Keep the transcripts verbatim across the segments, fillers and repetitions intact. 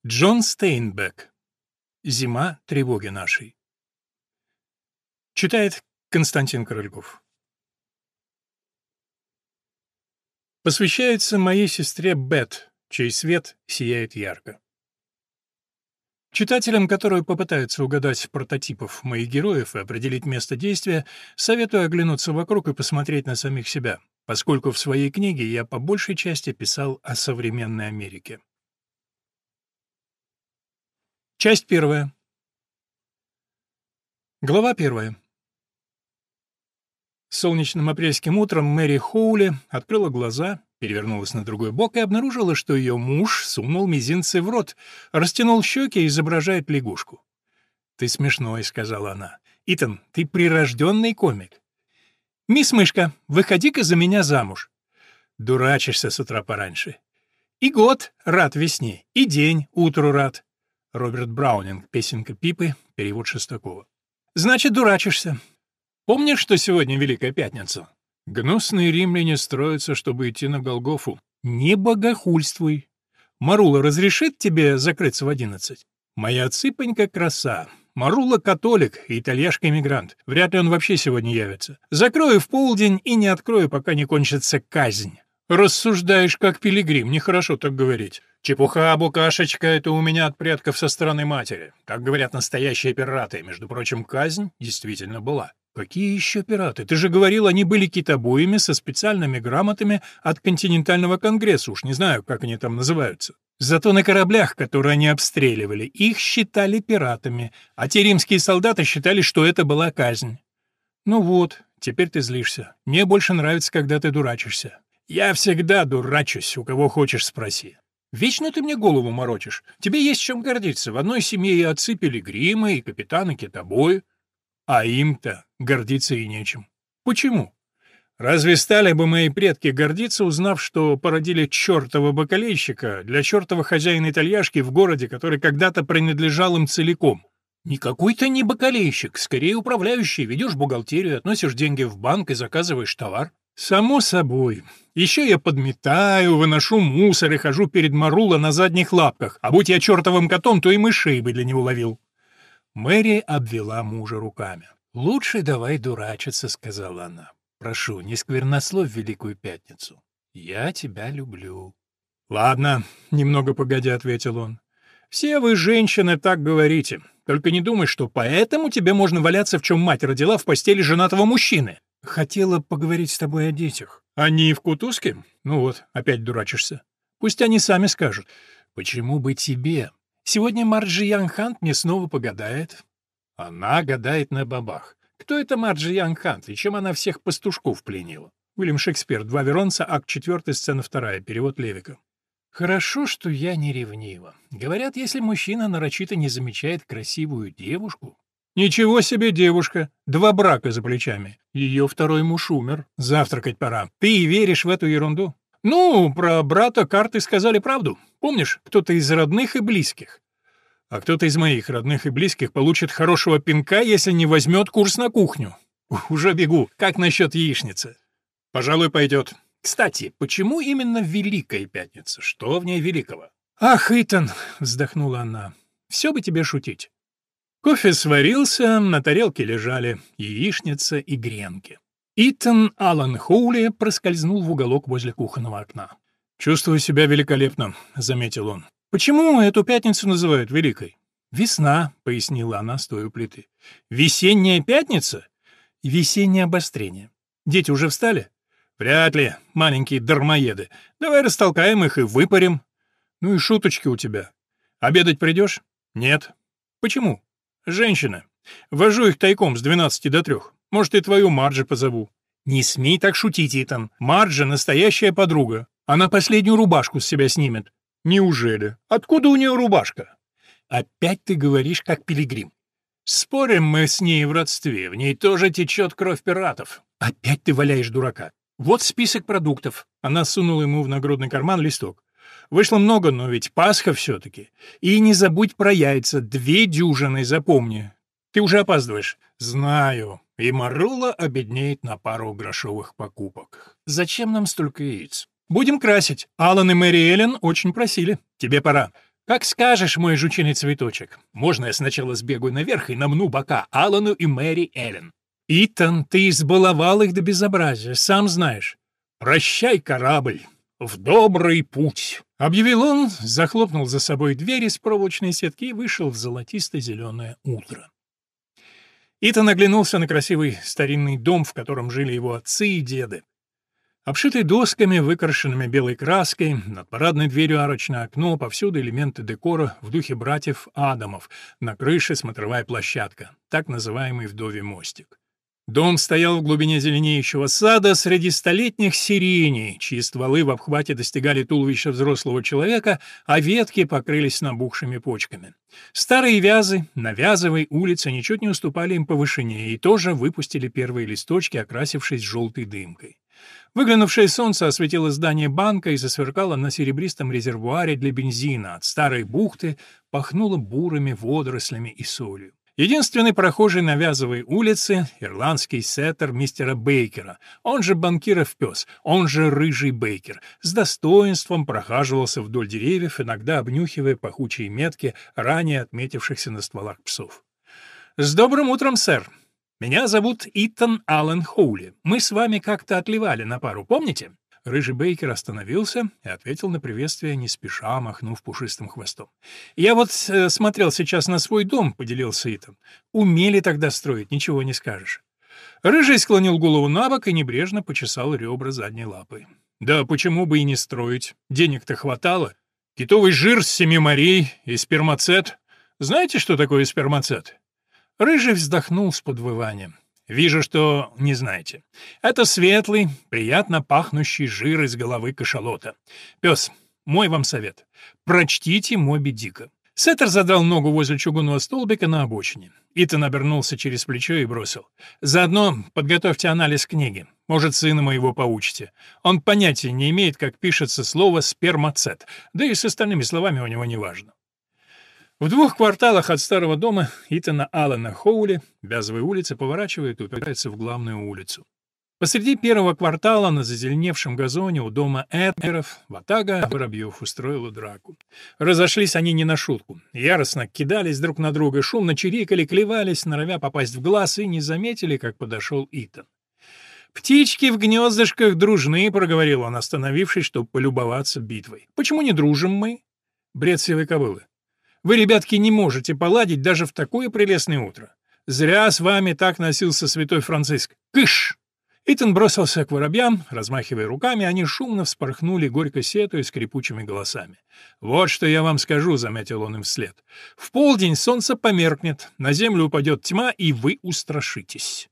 Джон Стейнбек. «Зима тревоги нашей». Читает Константин Корольков. Посвящается моей сестре Бет, чей свет сияет ярко. Читателям, которые попытаются угадать прототипов моих героев и определить место действия, советую оглянуться вокруг и посмотреть на самих себя, поскольку в своей книге я по большей части писал о современной Америке. Часть первая. Глава первая. Солнечным апрельским утром Мэри Хоули открыла глаза, перевернулась на другой бок и обнаружила, что ее муж сунул мизинцы в рот, растянул щеки и изображает лягушку. «Ты смешной», — сказала она. «Итан, ты прирожденный комик. Мисс Мышка, выходи-ка за меня замуж». Дурачишься с утра пораньше. «И год рад весне, и день утру рад». Роберт Браунинг, песенка Пипы, перевод Шестакова. «Значит, дурачишься. Помнишь, что сегодня Великая Пятница? Гнусные римляне строятся, чтобы идти на Голгофу. Не богохульствуй. Марула разрешит тебе закрыться в одиннадцать? Моя цыпонька краса. Марула католик и итальяшка-эмигрант. Вряд ли он вообще сегодня явится. Закрою в полдень и не открою, пока не кончится казнь». «Рассуждаешь, как пилигрим, нехорошо так говорить. Чепуха, букашечка, это у меня от предков со стороны матери. Так говорят настоящие пираты. Между прочим, казнь действительно была». «Какие еще пираты? Ты же говорил, они были китобоями со специальными грамотами от континентального конгресса, уж не знаю, как они там называются. Зато на кораблях, которые они обстреливали, их считали пиратами, а те римские солдаты считали, что это была казнь». «Ну вот, теперь ты злишься. Мне больше нравится, когда ты дурачишься». «Я всегда дурачусь, у кого хочешь спроси. Вечно ты мне голову морочишь. Тебе есть чем гордиться. В одной семье и отцы пилигримы, и капитаны китобои. А им-то гордиться и нечем. Почему? Разве стали бы мои предки гордиться, узнав, что породили чертова бакалейщика для чертова хозяина итальяшки в городе, который когда-то принадлежал им целиком? Никакой ты не бакалейщик, скорее управляющий. Ведешь бухгалтерию, относишь деньги в банк и заказываешь товар. Само собой. Еще я подметаю, выношу мусор и хожу перед Марула на задних лапках, а будь я чертовым котом, то и мышей бы для него ловил». Мэри обвела мужа руками. «Лучше давай дурачиться», — сказала она. «Прошу, не сквернословь в Великую Пятницу. Я тебя люблю». «Ладно», — немного погодя ответил он. «Все вы, женщины, так говорите. Только не думай, что поэтому тебе можно валяться, в чем мать родила, в постели женатого мужчины». «Хотела поговорить с тобой о детях». «Они в кутузке? Ну вот, опять дурачишься. Пусть они сами скажут». «Почему бы тебе? Сегодня Марджи Янг-Хант мне снова погадает». «Она гадает на бабах. Кто это Марджи Янг-Хант и чем она всех пастушков пленила?» Уильям Шекспир, «Два Веронца», акт четвертый, сцена вторая, перевод Левика. «Хорошо, что я не ревнива. Говорят, если мужчина нарочито не замечает красивую девушку...» «Ничего себе девушка! Два брака за плечами. Ее второй муж умер. Завтракать пора. Ты и веришь в эту ерунду?» «Ну, про брата карты сказали правду. Помнишь, кто-то из родных и близких. А кто-то из моих родных и близких получит хорошего пинка, если не возьмет курс на кухню. Уже бегу. Как насчет яичницы?» «Пожалуй, пойдет. Кстати, почему именно Великая Пятница? Что в ней великого?» «Ах, Итан!» — вздохнула она. «Все бы тебе шутить». Кофе сварился, на тарелке лежали яичница и гренки. Итан Аллан Хоули проскользнул в уголок возле кухонного окна. «Чувствую себя великолепно», — заметил он. «Почему эту пятницу называют Великой?» «Весна», — пояснила она, стоя у плиты. «Весенняя пятница?» «Весеннее обострение. Дети уже встали?» «Вряд ли, маленькие дармоеды. Давай растолкаем их и выпарим». «Ну и шуточки у тебя. Обедать придешь?» «Нет». «Почему?» «Женщина. Вожу их тайком с двенадцати до трех. Может, и твою Марджи позову». «Не смей так шутить, Итан. Марджи — настоящая подруга. Она последнюю рубашку с себя снимет». «Неужели? Откуда у нее рубашка?» «Опять ты говоришь, как пилигрим». «Спорим мы с ней в родстве. В ней тоже течет кровь пиратов». «Опять ты валяешь дурака. Вот список продуктов». Она сунула ему в нагрудный карман листок. «Вышло много, но ведь Пасха все-таки. И не забудь про яйца. Две дюжины, запомни. Ты уже опаздываешь». «Знаю». И Марула обеднеет на пару грошовых покупок. «Зачем нам столько яиц?» «Будем красить. Алан и Мэри Эллен очень просили. Тебе пора». «Как скажешь, мой жучиный цветочек. Можно я сначала сбегаю наверх и намну бока Алану и Мэри Эллен?» «Итан, ты избаловал их до безобразия, сам знаешь. Прощай, корабль, в добрый путь!» — объявил он, захлопнул за собой дверь из проволочной сетки и вышел в золотисто-зеленое утро. Итан оглянулся на красивый старинный дом, в котором жили его отцы и деды. Обшитый досками, выкрашенными белой краской, над парадной дверью арочное окно, повсюду элементы декора в духе братьев Адамов, на крыше смотровая площадка, так называемый вдовий мостик. Дом стоял в глубине зеленеющего сада среди столетних сиреней, чьи стволы в обхвате достигали туловища взрослого человека, а ветки покрылись набухшими почками. Старые вязы на Вязовой улице ничуть не уступали им по вышине и тоже выпустили первые листочки, окрасившись желтой дымкой. Выглянувшее солнце осветило здание банка и засверкало на серебристом резервуаре для бензина. От старой бухты пахнуло бурыми водорослями и солью. Единственный прохожий на Вязовой улице — ирландский сеттер мистера Бейкера, он же банкиров пес, он же Рыжий Бейкер, с достоинством прохаживался вдоль деревьев, иногда обнюхивая пахучие метки, ранее отметившихся на стволах псов. «С добрым утром, сэр! Меня зовут Итан Аллен Хоули. Мы с вами как-то отливали на пару, помните?» Рыжий Бейкер остановился и ответил на приветствие, не спеша махнув пушистым хвостом. «Я вот э, смотрел сейчас на свой дом», — поделился Итан. «Умели тогда строить, ничего не скажешь». Рыжий склонил голову на бок и небрежно почесал ребра задней лапой. «Да почему бы и не строить? Денег-то хватало. Китовый жир с семи морей и спермацет. Знаете, что такое спермацет?» Рыжий вздохнул с подвыванием. «Вижу, что не знаете. Это светлый, приятно пахнущий жир из головы кашалота. Пес, мой вам совет. Прочтите «Моби Дика». Сеттер задрал ногу возле чугунного столбика на обочине. Итан обернулся через плечо и бросил. «Заодно подготовьте анализ книги. Может, сына моего поучите. Он понятия не имеет, как пишется слово «спермацет», да и с остальными словами у него не важно». В двух кварталах от старого дома Итана Аллена Хоули Вязовая улица поворачивает и упирается в главную улицу. Посреди первого квартала на зазеленевшем газоне у дома Эдгеров ватага воробьев устроила драку. Разошлись они не на шутку. Яростно кидались друг на друга, шумно чирикали, клевались, норовя попасть в глаз, и не заметили, как подошел Итан. «Птички в гнездышках дружны», — проговорил он, остановившись, чтобы полюбоваться битвой. «Почему не дружим мы?» Бред сивой кобылы. Вы, ребятки, не можете поладить даже в такое прелестное утро. Зря с вами так носился святой Франциск. Кыш!» Итан бросился к воробьям, размахивая руками, они шумно вспорхнули, горько сетуя скрипучими голосами. «Вот что я вам скажу», — заметил он им вслед. «В полдень солнце померкнет, на землю упадет тьма, и вы устрашитесь».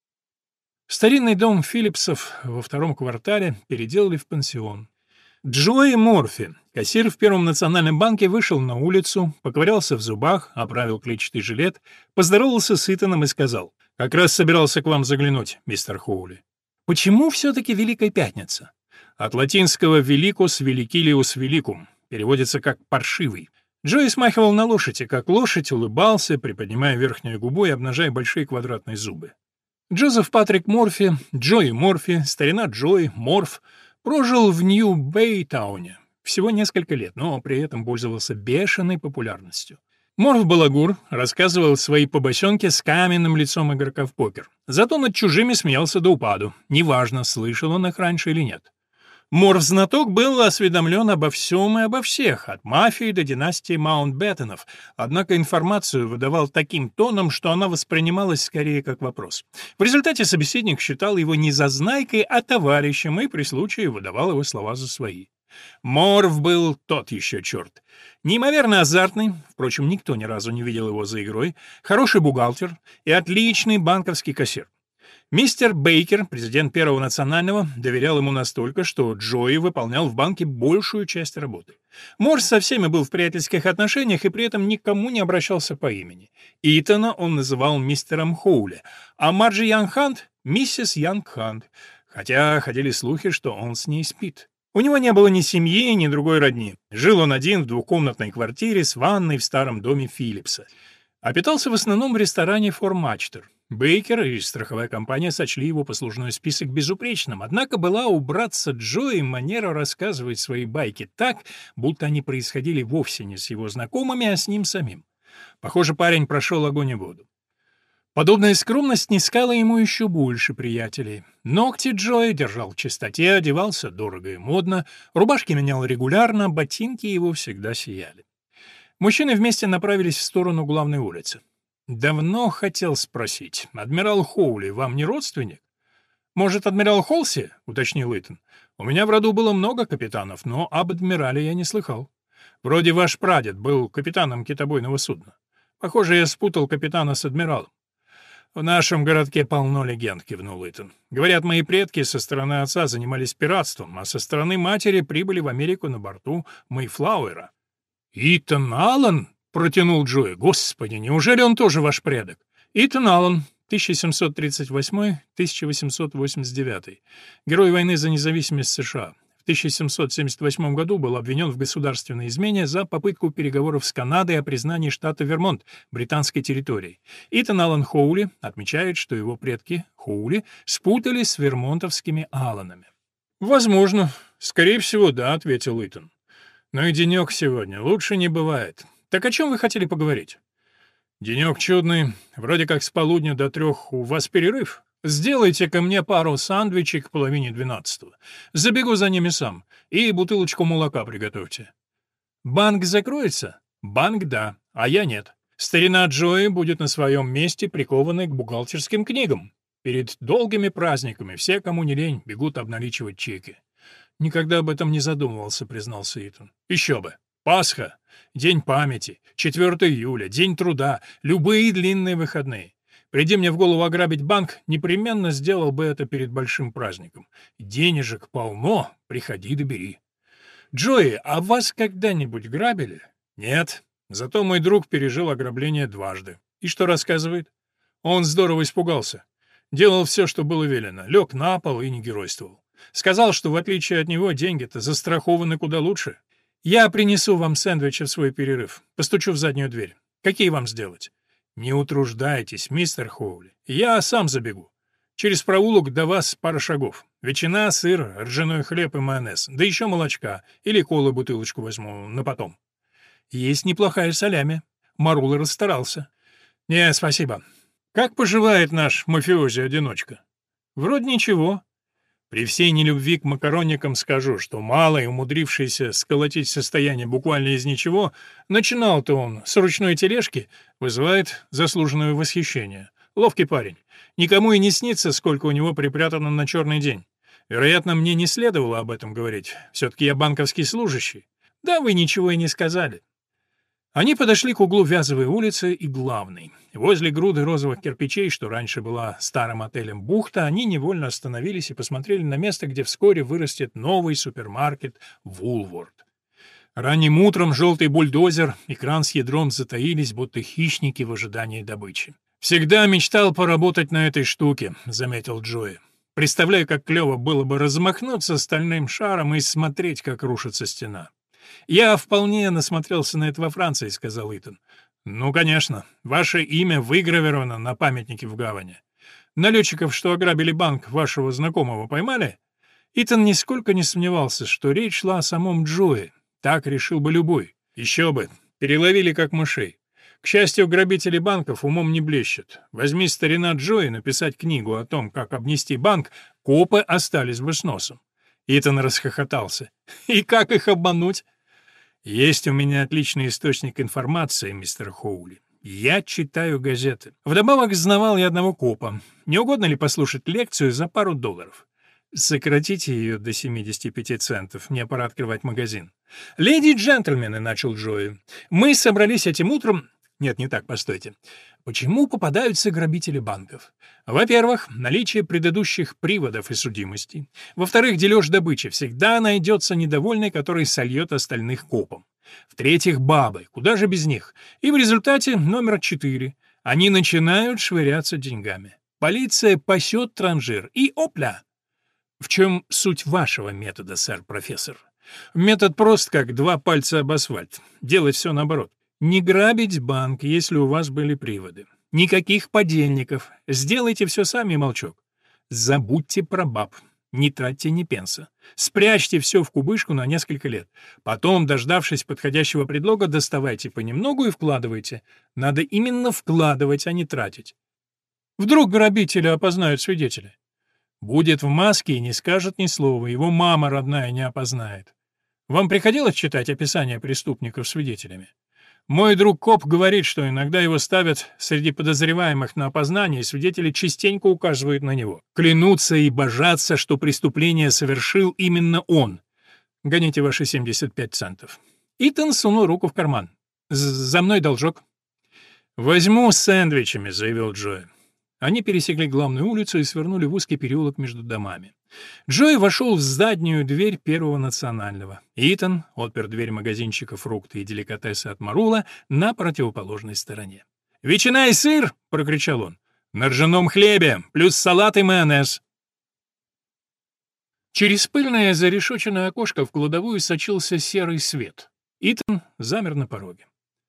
Старинный дом Филлипсов во втором квартале переделали в пансион. Джои Морфи, кассир в Первом национальном банке, вышел на улицу, поковырялся в зубах, оправил клетчатый жилет, поздоровался с Итаном и сказал: «Как раз собирался к вам заглянуть, мистер Хоули». «Почему все-таки Великая Пятница?» От латинского «великус» — «великилиус великум», переводится как «паршивый». Джои смахивал на лошади, как лошадь, улыбался, приподнимая верхнюю губу и обнажая большие квадратные зубы. Джозеф Патрик Морфи, Джои Морфи, старина Джои, Морф, прожил в Нью-Бэйтауне всего несколько лет, но при этом пользовался бешеной популярностью. Морф Балагур рассказывал свои побосенки с каменным лицом игрока в покер. Зато над чужими смеялся до упаду. Неважно, слышал он их раньше или нет. Морф-знаток был осведомлен обо всем и обо всех, от мафии до династии Маунтбеттенов, однако информацию выдавал таким тоном, что она воспринималась скорее как вопрос. В результате собеседник считал его не зазнайкой, а товарищем и при случае выдавал его слова за свои. Морф был тот еще черт. Неимоверно азартный, впрочем, никто ни разу не видел его за игрой, хороший бухгалтер и отличный банковский кассир. Мистер Бейкер, президент Первого национального, доверял ему настолько, что Джои выполнял в банке большую часть работы. Морс со всеми был в приятельских отношениях и при этом никому не обращался по имени. Итана он называл мистером Хоули, а Марджи Янг-Хант — миссис Янг-Хант, хотя ходили слухи, что он с ней спит. У него не было ни семьи, ни другой родни. Жил он один в двухкомнатной квартире с ванной в старом доме Филлипса. А питался в основном в ресторане «Формачтер». Бейкер и страховая компания сочли его послужной список безупречным, однако была у братца Джои манера рассказывать свои байки так, будто они происходили вовсе не с его знакомыми, а с ним самим. Похоже, парень прошел огонь и воду. Подобная скромность снискала ему еще больше приятелей. Ногти Джои держал в чистоте, одевался дорого и модно, рубашки менял регулярно, ботинки его всегда сияли. Мужчины вместе направились в сторону главной улицы. «Давно хотел спросить, адмирал Хоули вам не родственник?» «Может, адмирал Холси?» — уточнил Итан. «У меня в роду было много капитанов, но об адмирале я не слыхал. Вроде ваш прадед был капитаном китобойного судна. Похоже, я спутал капитана с адмиралом». «В нашем городке полно легенд», — кивнул Итан. «Говорят, мои предки со стороны отца занимались пиратством, а со стороны матери прибыли в Америку на борту Мэйфлауэра». «Итан Аллен?» — протянул Джои. «Господи, неужели он тоже ваш предок?» «Итан Аллен, тысяча семьсот тридцать восьмой — тысяча восемьсот восемьдесят девятый. Герой войны за независимость США. В тысяча семьсот семьдесят восьмом году был обвинен в государственной измене за попытку переговоров с Канадой о признании штата Вермонт британской территорией. Итан Аллен Хоули отмечает, что его предки, Хоули, спутались с вермонтовскими Алленами. «Возможно. Скорее всего, да», — ответил Итан. «Но и денек сегодня лучше не бывает. Так о чем вы хотели поговорить?» «Денек чудный. Вроде как с полудня до трех у вас перерыв. Сделайте-ка мне пару сандвичей к половине двенадцатого. Забегу за ними сам. И бутылочку молока приготовьте». «Банк закроется?» «Банк — да, а я нет. Старина Джои будет на своем месте, прикованный к бухгалтерским книгам. Перед долгими праздниками все, кому не лень, бегут обналичивать чеки». «Никогда об этом не задумывался», — признался Итан. «Еще бы. Пасха, День памяти, четвёртого июля, День труда, любые длинные выходные. Приди мне в голову ограбить банк, непременно сделал бы это перед большим праздником. Денежек полно, приходи да бери». «Джои, а вас когда-нибудь грабили?» «Нет. Зато мой друг пережил ограбление дважды». «И что рассказывает?» «Он здорово испугался. Делал все, что было велено, лег на пол и не геройствовал. Сказал, что в отличие от него деньги-то застрахованы куда лучше. Я принесу вам сэндвичи в свой перерыв. Постучу в заднюю дверь. Какие вам сделать?» «Не утруждайтесь, мистер Хоули. Я сам забегу. Через проулок до вас пара шагов. Ветчина, сыр, ржаной хлеб и майонез. Да еще молочка. Или колы бутылочку возьму на потом». «Есть неплохая солями. Марула расстарался». «Не, спасибо. Как поживает наш мафиози-одиночка?» «Вроде ничего». При всей нелюбви к макаронникам скажу, что малый, умудрившийся сколотить состояние буквально из ничего, начинал-то он с ручной тележки, вызывает заслуженное восхищение. Ловкий парень. Никому и не снится, сколько у него припрятано на черный день. Вероятно, мне не следовало об этом говорить. Все-таки я банковский служащий. Да вы ничего и не сказали. Они подошли к углу Вязовой улицы и Главной. Возле груды розовых кирпичей, что раньше была старым отелем «Бухта», они невольно остановились и посмотрели на место, где вскоре вырастет новый супермаркет «Вулворд». Ранним утром желтый бульдозер и кран с ядром затаились, будто хищники в ожидании добычи. «Всегда мечтал поработать на этой штуке», — заметил Джои. «Представляю, как клево было бы размахнуться стальным шаром и смотреть, как рушится стена». «Я вполне насмотрелся на это во Франции», — сказал Итан. «Ну, конечно. Ваше имя выгравировано на памятнике в гавани. Налетчиков, что ограбили банк вашего знакомого, поймали?» Итан нисколько не сомневался, что речь шла о самом Джои. Так решил бы любой. Еще бы. Переловили как мышей. К счастью, грабители банков умом не блещут. Возьми старина Джои написать книгу о том, как обнести банк, копы остались бы с носом. Итан расхохотался. «И как их обмануть?» «Есть у меня отличный источник информации, мистер Хоули. Я читаю газеты. Вдобавок знавал я одного копа. Не угодно ли послушать лекцию за пару долларов? Сократите ее до семидесяти пяти центов, мне пора открывать магазин». «Леди и джентльмены», — начал Джои, — «мы собрались этим утром...» Нет, не так, постойте. Почему попадаются грабители банков? Во-первых, наличие предыдущих приводов и судимостей. Во-вторых, дележ добычи. Всегда найдется недовольный, который сольет остальных копом. В-третьих, бабы. Куда же без них? И в результате номер четыре. Они начинают швыряться деньгами. Полиция пасет транжир. И опля! В чем суть вашего метода, сэр-профессор? Метод прост, как два пальца об асфальт. Делать все наоборот. Не грабить банк, если у вас были приводы. Никаких подельников. Сделайте все сами, молчок. Забудьте про баб. Не тратьте ни пенса. Спрячьте все в кубышку на несколько лет. Потом, дождавшись подходящего предлога, доставайте понемногу и вкладывайте. Надо именно вкладывать, а не тратить. Вдруг грабителя опознают свидетели. Будет в маске и не скажет ни слова, его мама родная не опознает. Вам приходилось читать описания преступников свидетелями? Мой друг коп говорит, что иногда его ставят среди подозреваемых на опознание, и свидетели частенько указывают на него. Клянутся и божатся, что преступление совершил именно он. Гоните ваши семьдесят пять центов. Итан сунул руку в карман. «За мной должок». «Возьму с сэндвичами», — заявил Джой. Они пересекли главную улицу и свернули в узкий переулок между домами. Джой вошел в заднюю дверь Первого национального. Итан отпер дверь магазинчика «Фрукты и деликатесы» от Марула на противоположной стороне. «Ветчина и сыр!» — прокричал он. «На ржаном хлебе, плюс салат и майонез». Через пыльное зарешоченное окошко в кладовую сочился серый свет. Итан замер на пороге.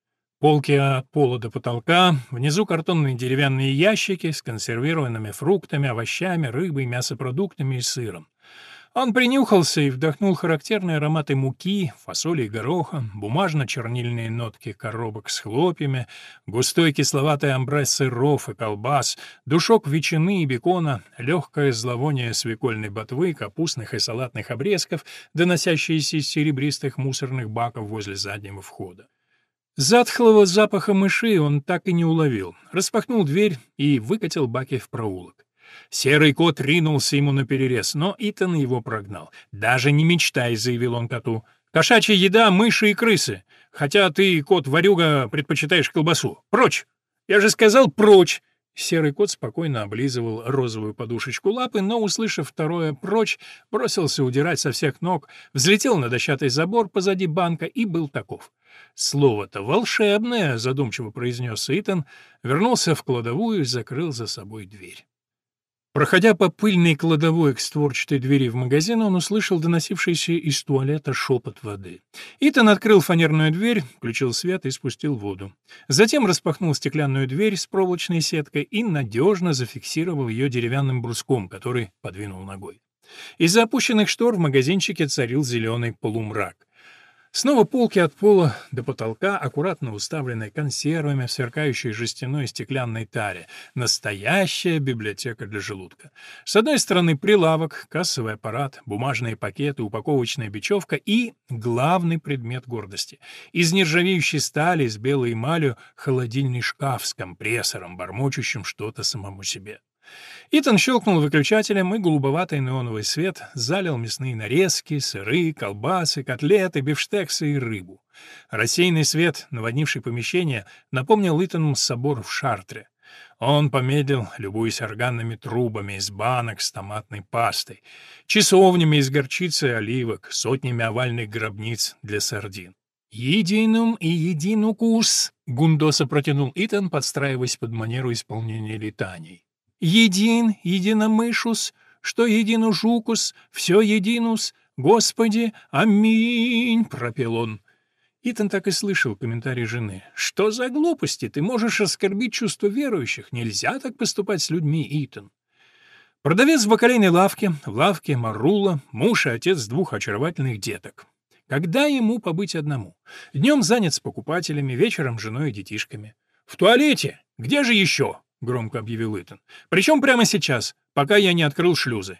Полки от пола до потолка, внизу картонные деревянные ящики с консервированными фруктами, овощами, рыбой, мясопродуктами и сыром. Он принюхался и вдохнул характерные ароматы муки, фасоли и гороха, бумажно-чернильные нотки коробок с хлопьями, густой кисловатый амбре сыров и колбас, душок ветчины и бекона, легкое зловоние свекольной ботвы, капустных и салатных обрезков, доносящиеся из серебристых мусорных баков возле заднего входа. Затхлого запаха мышей он так и не уловил. Распахнул дверь и выкатил баки в проулок. Серый кот ринулся ему наперерез, но Итан его прогнал. «Даже не мечтай», — заявил он коту. «Кошачья еда — мыши и крысы. Хотя ты, кот-ворюга, предпочитаешь колбасу. Прочь! Я же сказал, прочь!» Серый кот спокойно облизывал розовую подушечку лапы, но, услышав второе «прочь», бросился удирать со всех ног, взлетел на дощатый забор позади банка и был таков. «Слово-то волшебное», — задумчиво произнес Итан, вернулся в кладовую и закрыл за собой дверь. Проходя по пыльной кладовой к створчатой двери в магазин, он услышал доносившийся из туалета шепот воды. Итан открыл фанерную дверь, включил свет и спустил воду. Затем распахнул стеклянную дверь с проволочной сеткой и надежно зафиксировал ее деревянным бруском, который подвинул ногой. Из-за опущенных штор в магазинчике царил зеленый полумрак. Снова полки от пола до потолка, аккуратно уставленные консервами в сверкающей жестяной и стеклянной таре. Настоящая библиотека для желудка. С одной стороны прилавок, кассовый аппарат, бумажные пакеты, упаковочная бечевка и главный предмет гордости. Из нержавеющей стали с белой эмалью холодильный шкаф с компрессором, бормочущим что-то самому себе. Итан щелкнул выключателем, и голубоватый неоновый свет залил мясные нарезки, сыры, колбасы, котлеты, бифштексы и рыбу. Рассеянный свет, наводнивший помещение, напомнил Итану собор в Шартре. Он помедлил, любуясь органными трубами из банок с томатной пастой, часовнями из горчицы и оливок, сотнями овальных гробниц для сардин. «Единум и един укус», — гундоса протянул Итан, подстраиваясь под манеру исполнения летаний. «Един, единомышус, что едину жукус, все единус, Господи, аминь!» — пропел он. Итан так и слышал комментарий жены. «Что за глупости? Ты можешь оскорбить чувства верующих. Нельзя так поступать с людьми, Итан». Продавец в бакалейной лавке, в лавке Марула, муж и отец двух очаровательных деток. Когда ему побыть одному? Днем занят с покупателями, вечером с женой и детишками. «В туалете! Где же еще?» — громко объявил Итан. «Причем прямо сейчас, пока я не открыл шлюзы».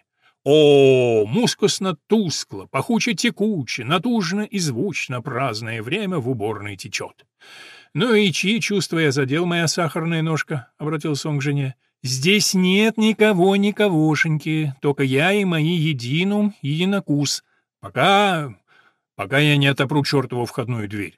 О, мускусно-тускло, пахуче-текуче, натужно и звучно праздное время в уборной течет. «Ну и чьи чувства я задел, моя сахарная ножка?» — обратился он к жене. «Здесь нет никого, никогошеньки, только я и мои единум, единокус. Пока... пока я не отопру чертову входную дверь».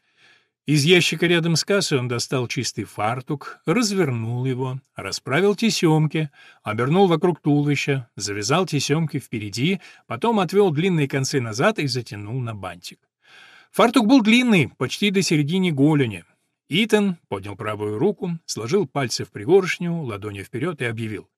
Из ящика рядом с кассой он достал чистый фартук, развернул его, расправил тесемки, обернул вокруг туловища, завязал тесемки впереди, потом отвел длинные концы назад и затянул на бантик. Фартук был длинный, почти до середины голени. Итан поднял правую руку, сложил пальцы в пригоршню, ладонью вперед и объявил.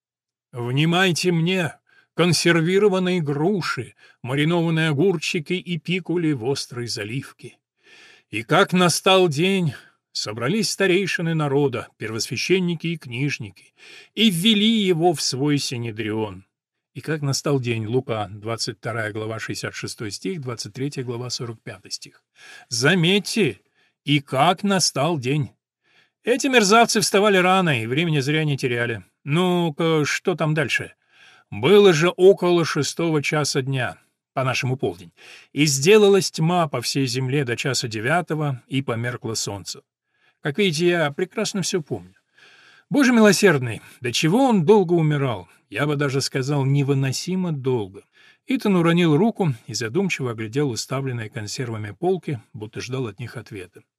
«Внимайте мне! Консервированные груши, маринованные огурчики и пикули в острой заливке. И как настал день, Собрались старейшины народа, первосвященники и книжники, и ввели его в свой синедрион. И как настал день, Лука, двадцать вторая глава, шестьдесят шестой стих, двадцать третья глава, сорок пятый стих. Заметьте, и как настал день. Эти мерзавцы вставали рано и времени зря не теряли. Ну-ка, что там дальше? Было же около шестого часа дня, по-нашему полдень, и сделалась тьма по всей земле до часа девятого, и померкло солнце. Как видите, я прекрасно все помню. Боже милосердный, до чего он долго умирал? Я бы даже сказал, невыносимо долго. Итан уронил руку и задумчиво оглядел уставленные консервами полки, будто ждал от них ответа.